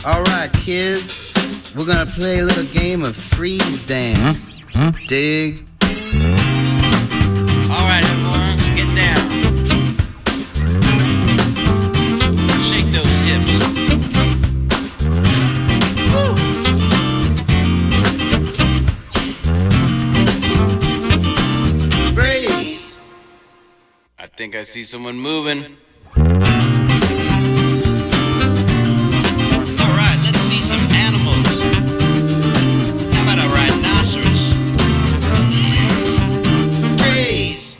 Alright, kids, we're gonna play a little game of freeze dance. Dig? Alright, everyone, get down. Shake those hips. Woo. Freeze! I think I see someone moving. Alright, let's see some animals. How about a rhinoceros? Freeze!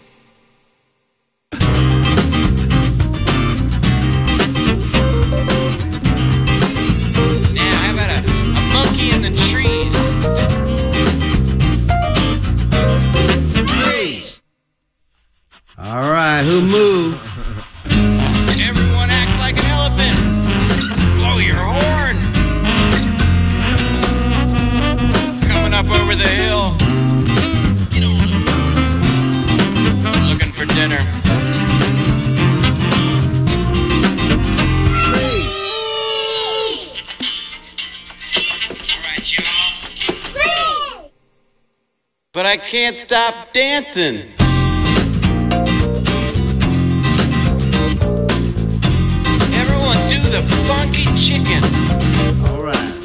Now, how about a monkey in the trees? Freeze! Alright, who moved? Everyone act like an elephant. Blow your horn. Coming up over the hill. Looking for dinner. Freeze! All right, y'all. But I can't stop dancing. Everyone do the funky chicken. Alright.